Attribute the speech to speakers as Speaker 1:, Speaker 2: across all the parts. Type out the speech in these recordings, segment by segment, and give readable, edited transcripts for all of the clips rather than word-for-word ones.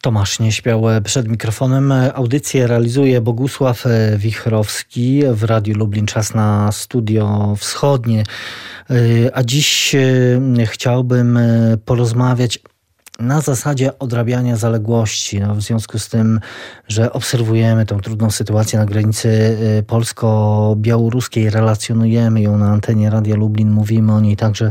Speaker 1: Tomasz Nieśmiał przed mikrofonem. Audycję realizuje Bogusław Wichrowski w Radiu Lublin. Czas na Studio Wschodnie. A dziś chciałbym porozmawiać na zasadzie odrabiania zaległości. W związku z tym, że obserwujemy tą trudną sytuację na granicy polsko-białoruskiej, relacjonujemy ją na antenie Radia Lublin, mówimy o niej także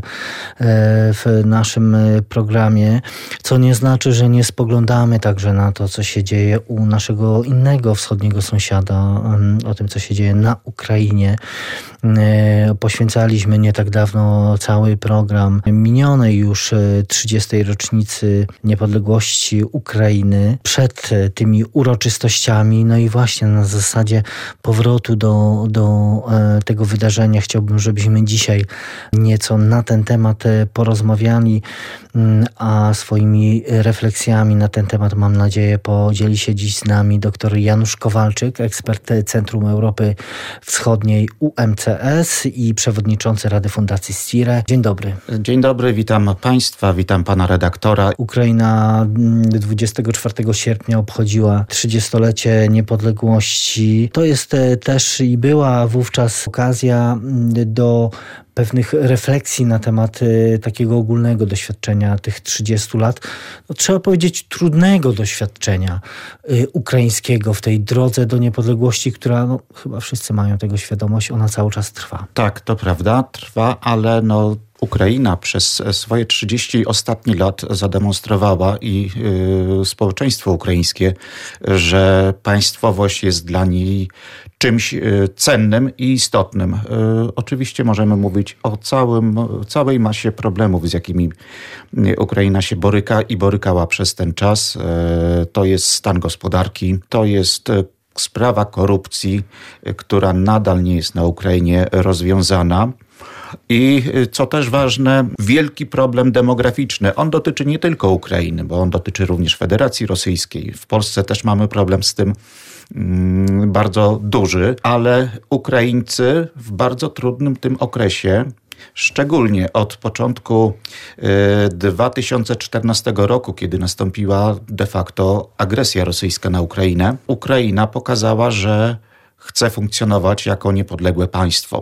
Speaker 1: w naszym programie, co nie znaczy, że nie spoglądamy także na to, co się dzieje u naszego innego wschodniego sąsiada, o tym, co się dzieje na Ukrainie. Poświęcaliśmy nie tak dawno cały program minionej już 30. rocznicy niepodległości Ukrainy, przed tymi uroczystościami. No i właśnie na zasadzie powrotu do tego wydarzenia chciałbym, żebyśmy dzisiaj nieco na ten temat porozmawiali, a swoimi refleksjami na ten temat, mam nadzieję, podzieli się dziś z nami dr Janusz Kowalczyk, ekspert Centrum Europy Wschodniej UMCS i przewodniczący Rady Fundacji STIRE. Dzień dobry.
Speaker 2: Dzień dobry, witam Państwa, witam Pana redaktora.
Speaker 1: Ukraina 24 sierpnia obchodziła 30-lecie niepodległości. To jest też i była wówczas okazja do pewnych refleksji na temat takiego ogólnego doświadczenia tych 30 lat. Trzeba powiedzieć trudnego doświadczenia ukraińskiego w tej drodze do niepodległości, która, chyba wszyscy mają tego świadomość, ona cały czas trwa.
Speaker 2: Tak, to prawda, trwa, ale Ukraina przez swoje 30 ostatnich lat zademonstrowała i społeczeństwo ukraińskie, że państwowość jest dla niej czymś cennym i istotnym. Oczywiście możemy mówić o całej masie problemów, z jakimi Ukraina się boryka i borykała przez ten czas. To jest stan gospodarki, to jest sprawa korupcji, która nadal nie jest na Ukrainie rozwiązana. I co też ważne, wielki problem demograficzny. On dotyczy nie tylko Ukrainy, bo on dotyczy również Federacji Rosyjskiej. W Polsce też mamy problem z tym bardzo duży, ale Ukraińcy w bardzo trudnym tym okresie, szczególnie od początku 2014 roku, kiedy nastąpiła de facto agresja rosyjska na Ukrainę, Ukraina pokazała, że chce funkcjonować jako niepodległe państwo.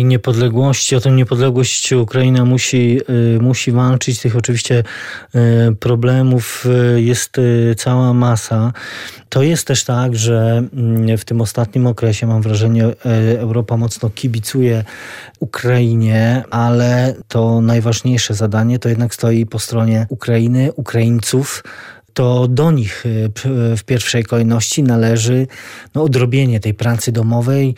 Speaker 1: O tę niepodległość Ukraina musi walczyć. Tych oczywiście problemów jest cała masa. To jest też tak, że w tym ostatnim okresie, mam wrażenie, Europa mocno kibicuje Ukrainie, ale to najważniejsze zadanie to jednak stoi po stronie Ukrainy, Ukraińców. To do nich w pierwszej kolejności należy odrobienie tej pracy domowej,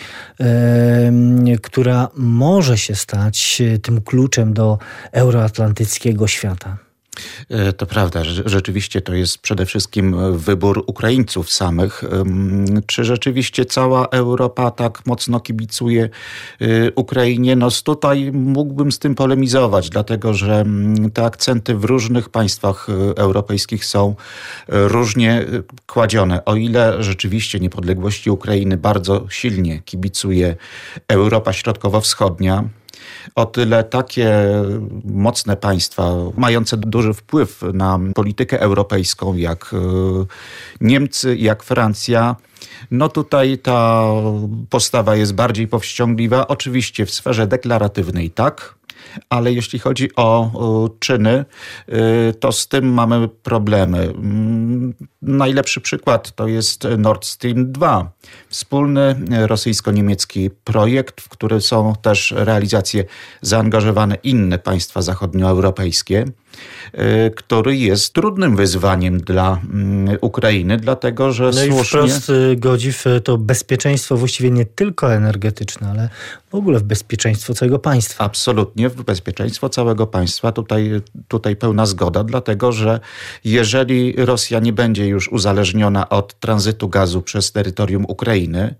Speaker 1: która może się stać tym kluczem do euroatlantyckiego świata.
Speaker 2: To prawda, rzeczywiście to jest przede wszystkim wybór Ukraińców samych. Czy rzeczywiście cała Europa tak mocno kibicuje Ukrainie? Tutaj mógłbym z tym polemizować, dlatego że te akcenty w różnych państwach europejskich są różnie kładzione. O ile rzeczywiście niepodległości Ukrainy bardzo silnie kibicuje Europa Środkowo-Wschodnia, o tyle takie mocne państwa, mające duży wpływ na politykę europejską, jak Niemcy, jak Francja, tutaj ta postawa jest bardziej powściągliwa. Oczywiście w sferze deklaratywnej tak, ale jeśli chodzi o czyny, to z tym mamy problemy. Najlepszy przykład to jest Nord Stream 2. Wspólny rosyjsko-niemiecki projekt, w który są też realizacje zaangażowane inne państwa zachodnioeuropejskie, który jest trudnym wyzwaniem dla Ukrainy, dlatego że słusznie...
Speaker 1: i wprost godzi w to bezpieczeństwo właściwie nie tylko energetyczne, ale w ogóle w bezpieczeństwo całego państwa.
Speaker 2: Absolutnie, w bezpieczeństwo całego państwa. Tutaj pełna zgoda, dlatego że jeżeli Rosja nie będzie już uzależniona od tranzytu gazu przez terytorium Ukrainy,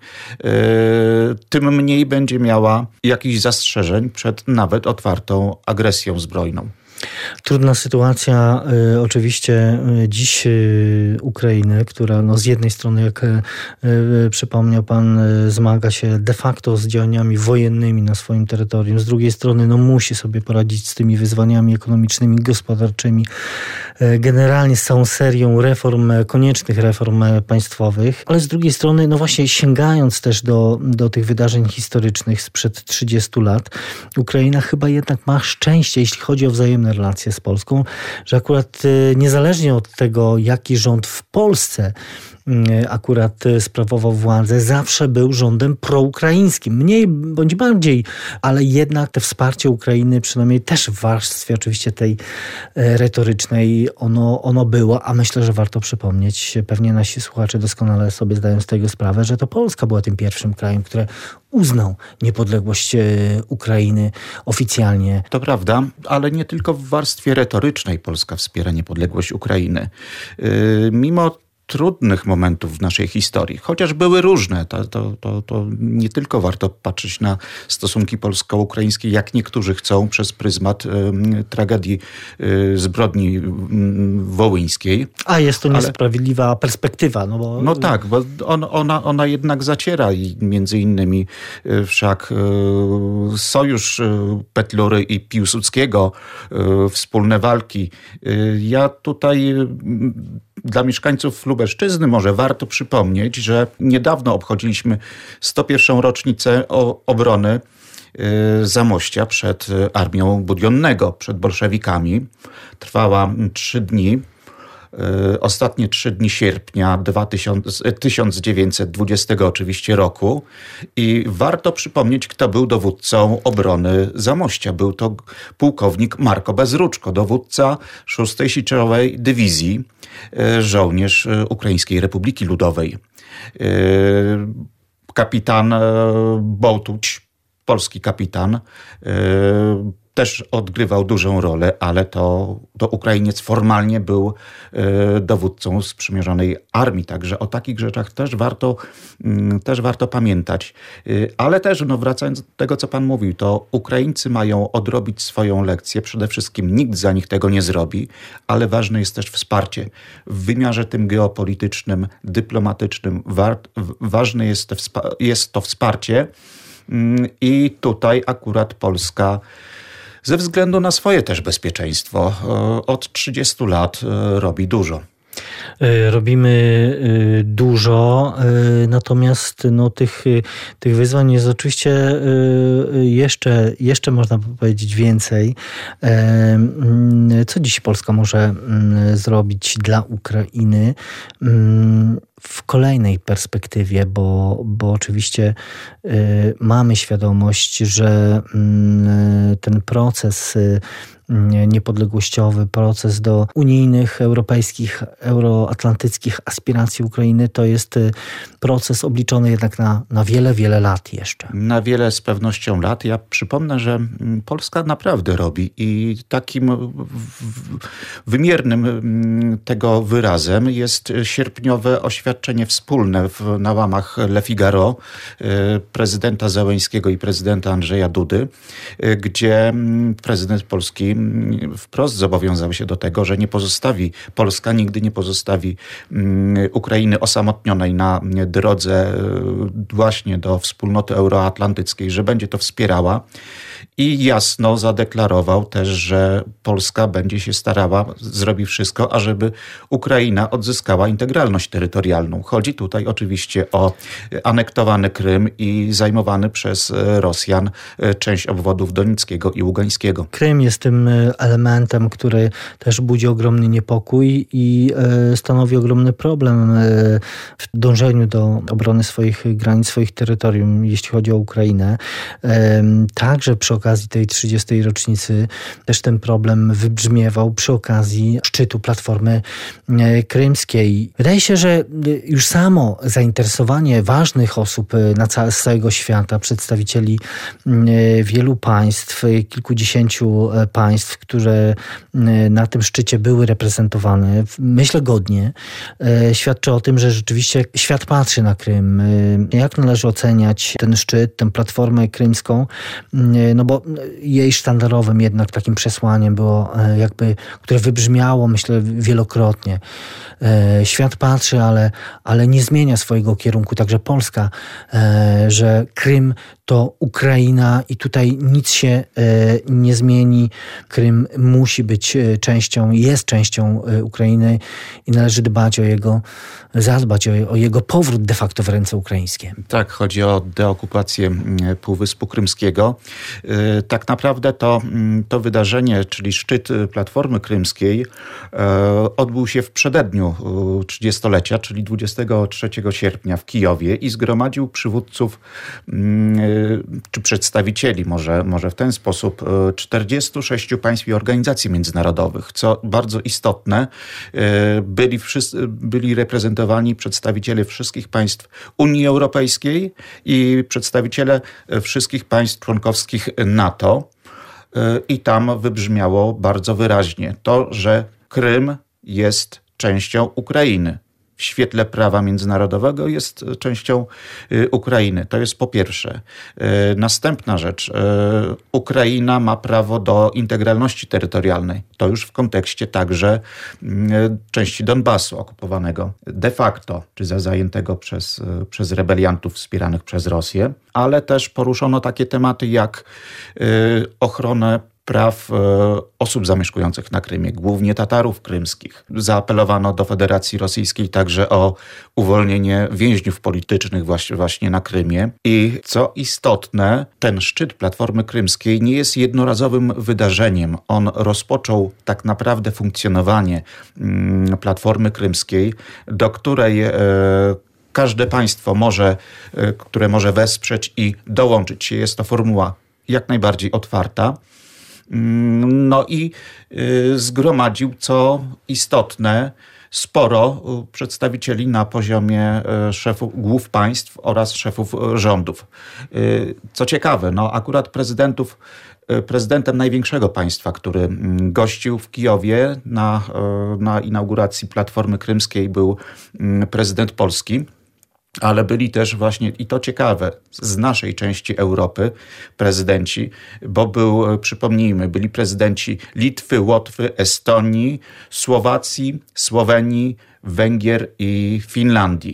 Speaker 2: tym mniej będzie miała jakichś zastrzeżeń przed nawet otwartą agresją zbrojną.
Speaker 1: Trudna sytuacja oczywiście dziś Ukrainy, która z jednej strony, jak przypomniał pan, zmaga się de facto z działaniami wojennymi na swoim terytorium. Z drugiej strony musi sobie poradzić z tymi wyzwaniami ekonomicznymi, gospodarczymi, generalnie z całą serią reform, koniecznych reform państwowych, ale z drugiej strony, no właśnie sięgając też do tych wydarzeń historycznych sprzed 30 lat, Ukraina chyba jednak ma szczęście, jeśli chodzi o wzajemne relacje z Polską, że akurat niezależnie od tego, jaki rząd w Polsce akurat sprawował władzę, zawsze był rządem proukraińskim. Mniej bądź bardziej, ale jednak to wsparcie Ukrainy, przynajmniej też w warstwie oczywiście tej retorycznej, ono było, a myślę, że warto przypomnieć, pewnie nasi słuchacze doskonale sobie zdają z tego sprawę, że to Polska była tym pierwszym krajem, który uznał niepodległość Ukrainy oficjalnie.
Speaker 2: To prawda, ale nie tylko w warstwie retorycznej Polska wspiera niepodległość Ukrainy. Mimo trudnych momentów w naszej historii, chociaż były różne. To nie tylko warto patrzeć na stosunki polsko-ukraińskie, jak niektórzy chcą, przez pryzmat tragedii zbrodni wołyńskiej.
Speaker 1: A jest to niesprawiedliwa perspektywa.
Speaker 2: No tak, bo ona jednak zaciera i między innymi wszak sojusz Petlury i Piłsudskiego, wspólne walki. Ja tutaj dla mieszkańców Lubelszczyzny może warto przypomnieć, że niedawno obchodziliśmy 101. rocznicę obrony Zamościa przed armią Budionnego, przed bolszewikami. Trwała 3 dni. Ostatnie 3 dni sierpnia 1920 oczywiście roku i warto przypomnieć, kto był dowódcą obrony Zamościa. Był to pułkownik Marko Bezruczko, dowódca 6. Siczowej Dywizji, żołnierz Ukraińskiej Republiki Ludowej. Kapitan Bołtuć, polski kapitan, też odgrywał dużą rolę, ale to Ukrainiec formalnie był dowódcą sprzymierzonej armii. Także o takich rzeczach też warto pamiętać. Ale też, wracając do tego, co pan mówił, to Ukraińcy mają odrobić swoją lekcję. Przede wszystkim nikt za nich tego nie zrobi, ale ważne jest też wsparcie. W wymiarze tym geopolitycznym, dyplomatycznym ważne jest to wsparcie i tutaj akurat Polska ze względu na swoje też bezpieczeństwo od 30 lat robi dużo.
Speaker 1: Robimy dużo, natomiast tych wyzwań jest oczywiście jeszcze można powiedzieć więcej. Co dziś Polska może zrobić dla Ukrainy w kolejnej perspektywie, bo oczywiście mamy świadomość, że ten proces niepodległościowy, proces do unijnych, europejskich, euroatlantyckich aspiracji Ukrainy to jest proces obliczony jednak na wiele, wiele lat jeszcze.
Speaker 2: Na wiele z pewnością lat. Ja przypomnę, że Polska naprawdę robi i takim wymiernym tego wyrazem jest sierpniowe oświadczenie wspólne na łamach Le Figaro prezydenta Zełenskiego i prezydenta Andrzeja Dudy, gdzie prezydent Polski wprost zobowiązał się do tego, że Polska nigdy nie pozostawi Ukrainy osamotnionej na drodze właśnie do wspólnoty euroatlantyckiej, że będzie to wspierała i jasno zadeklarował też, że Polska będzie się starała, zrobi wszystko, ażeby Ukraina odzyskała integralność terytorialną. Chodzi tutaj oczywiście o anektowany Krym i zajmowany przez Rosjan część obwodów Donieckiego i Ługańskiego.
Speaker 1: Krym jest tym elementem, który też budzi ogromny niepokój i stanowi ogromny problem w dążeniu do obrony swoich granic, swoich terytorium, jeśli chodzi o Ukrainę. Także przy okazji tej 30. rocznicy też ten problem wybrzmiewał przy okazji szczytu Platformy Krymskiej. Wydaje się, że już samo zainteresowanie ważnych osób z całego świata, przedstawicieli wielu państw, kilkudziesięciu państw, które na tym szczycie były reprezentowane, myślę godnie, świadczy o tym, że rzeczywiście świat patrzy na Krym. Jak należy oceniać ten szczyt, tę Platformę Krymską? No bo jej sztandarowym jednak takim przesłaniem było które wybrzmiało, myślę, wielokrotnie. Świat patrzy, ale nie zmienia swojego kierunku. Także Polska, że Krym to Ukraina i tutaj nic się nie zmieni. Krym musi być częścią, jest częścią Ukrainy i należy zadbać o jego powrót de facto w ręce ukraińskie.
Speaker 2: Tak, chodzi o deokupację Półwyspu Krymskiego. Tak naprawdę to wydarzenie, czyli szczyt Platformy Krymskiej, odbył się w przededniu 30-lecia, czyli 23 sierpnia w Kijowie i zgromadził przywódców czy przedstawicieli, może w ten sposób, 46 państw i organizacji międzynarodowych. Co bardzo istotne, byli reprezentowani przedstawiciele wszystkich państw Unii Europejskiej i przedstawiciele wszystkich państw członkowskich NATO. I tam wybrzmiało bardzo wyraźnie to, że Krym jest częścią Ukrainy. W świetle prawa międzynarodowego jest częścią Ukrainy. To jest po pierwsze. Następna rzecz. Ukraina ma prawo do integralności terytorialnej. To już w kontekście także części Donbasu okupowanego de facto, czy zajętego przez rebeliantów wspieranych przez Rosję. Ale też poruszono takie tematy jak ochronę praw osób zamieszkujących na Krymie, głównie Tatarów krymskich. Zaapelowano do Federacji Rosyjskiej także o uwolnienie więźniów politycznych właśnie na Krymie. I co istotne, ten szczyt Platformy Krymskiej nie jest jednorazowym wydarzeniem. On rozpoczął tak naprawdę funkcjonowanie Platformy Krymskiej, do której każde państwo które może wesprzeć i dołączyć się. Jest to formuła jak najbardziej otwarta. No i zgromadził, co istotne, sporo przedstawicieli na poziomie głów państw oraz szefów rządów. Co ciekawe, akurat prezydentem największego państwa, który gościł w Kijowie na inauguracji Platformy Krymskiej, był prezydent Polski. Ale byli też właśnie, i to ciekawe, z naszej części Europy prezydenci, bo przypomnijmy, byli prezydenci Litwy, Łotwy, Estonii, Słowacji, Słowenii, Węgier i Finlandii.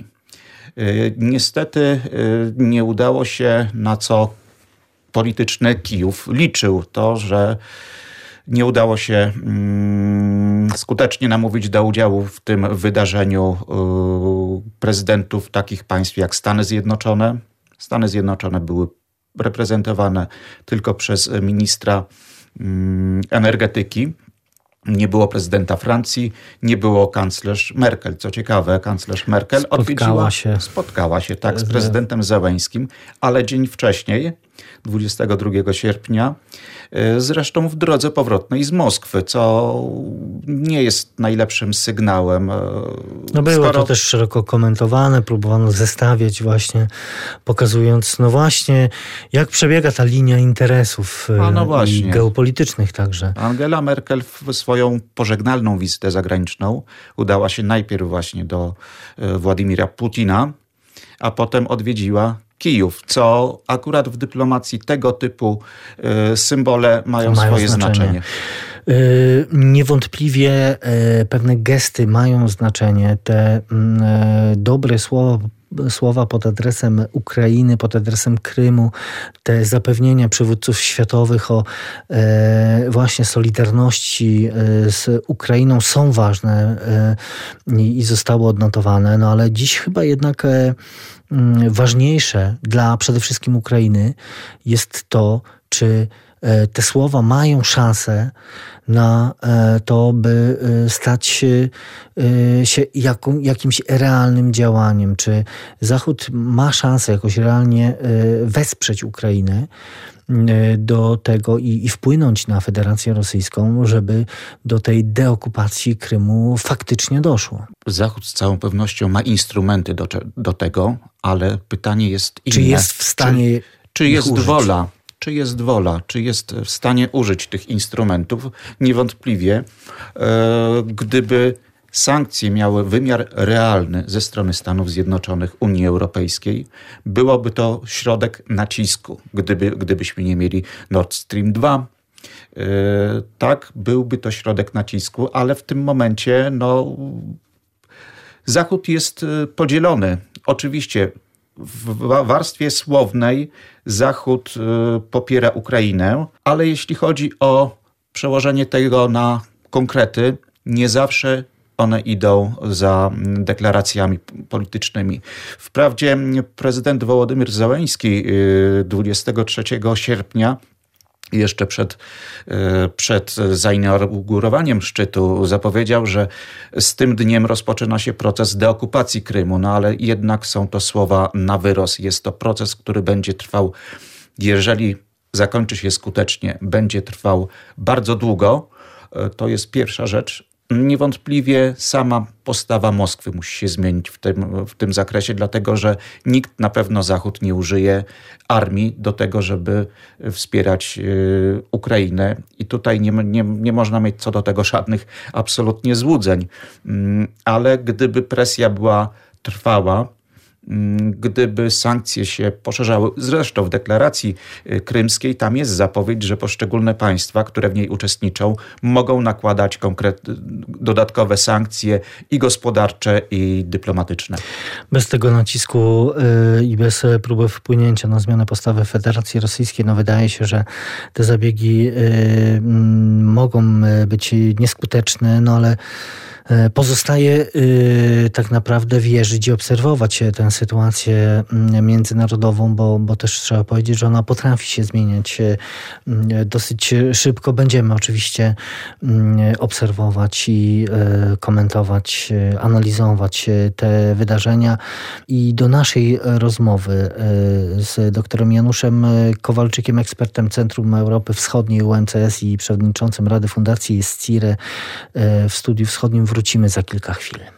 Speaker 2: Niestety nie udało się, na co polityczny Kijów liczył, to, że nie udało się skutecznie namówić do udziału w tym wydarzeniu prezydentów takich państw jak Stany Zjednoczone. Stany Zjednoczone były reprezentowane tylko przez ministra energetyki. Nie było prezydenta Francji, nie było kanclerz Merkel. Co ciekawe, kanclerz Merkel spotkała się z prezydentem Zełenskim, ale dzień wcześniej, 22 sierpnia, zresztą w drodze powrotnej z Moskwy, co nie jest najlepszym sygnałem.
Speaker 1: Było to też szeroko komentowane, próbowano zestawiać właśnie, pokazując jak przebiega ta linia interesów i geopolitycznych także.
Speaker 2: Angela Merkel w swoją pożegnalną wizytę zagraniczną udała się najpierw właśnie do Władimira Putina, a potem odwiedziła Kijów, co akurat w dyplomacji tego typu symbole mają swoje znaczenie.
Speaker 1: Niewątpliwie pewne gesty mają znaczenie. Te dobre słowa pod adresem Ukrainy, pod adresem Krymu, te zapewnienia przywódców światowych o właśnie solidarności z Ukrainą są ważne i zostały odnotowane, ale dziś chyba jednak ważniejsze dla przede wszystkim Ukrainy jest to, czy te słowa mają szansę na to, by stać się jakimś realnym działaniem. Czy Zachód ma szansę jakoś realnie wesprzeć Ukrainę do tego i wpłynąć na Federację Rosyjską, żeby do tej deokupacji Krymu faktycznie doszło?
Speaker 2: Zachód z całą pewnością ma instrumenty do tego, ale pytanie jest inne.
Speaker 1: Czy jest w stanie
Speaker 2: czy jest wola? Czy jest wola? Czy jest w stanie użyć tych instrumentów? Niewątpliwie, gdyby sankcje miały wymiar realny ze strony Stanów Zjednoczonych, Unii Europejskiej, byłoby to środek nacisku. Gdybyśmy nie mieli Nord Stream 2, tak, byłby to środek nacisku, ale w tym momencie Zachód jest podzielony. Oczywiście w warstwie słownej Zachód popiera Ukrainę, ale jeśli chodzi o przełożenie tego na konkrety, nie zawsze one idą za deklaracjami politycznymi. Wprawdzie prezydent Wołodymyr Zełenski 23 sierpnia jeszcze przed zainaugurowaniem szczytu zapowiedział, że z tym dniem rozpoczyna się proces deokupacji Krymu, no ale jednak są to słowa na wyrost. Jest to proces, który będzie trwał, jeżeli zakończy się skutecznie, będzie trwał bardzo długo. To jest pierwsza rzecz. Niewątpliwie sama postawa Moskwy musi się zmienić w tym zakresie, dlatego że nikt, na pewno Zachód, nie użyje armii do tego, żeby wspierać Ukrainę. I tutaj nie można mieć co do tego żadnych absolutnie złudzeń. Ale gdyby presja była trwała, gdyby sankcje się poszerzały. Zresztą w deklaracji krymskiej tam jest zapowiedź, że poszczególne państwa, które w niej uczestniczą, mogą nakładać dodatkowe sankcje i gospodarcze, i dyplomatyczne.
Speaker 1: Bez tego nacisku i bez próby wpłynięcia na zmianę postawy Federacji Rosyjskiej, wydaje się, że te zabiegi mogą być nieskuteczne, ale pozostaje tak naprawdę wierzyć i obserwować tę sytuację międzynarodową, bo też trzeba powiedzieć, że ona potrafi się zmieniać dosyć szybko. Będziemy oczywiście obserwować i komentować, analizować te wydarzenia. I do naszej rozmowy z doktorem Januszem Kowalczykiem, ekspertem Centrum Europy Wschodniej UMCS i przewodniczącym Rady Fundacji SCIRE w Studiu Wschodnim wrócimy za kilka chwil.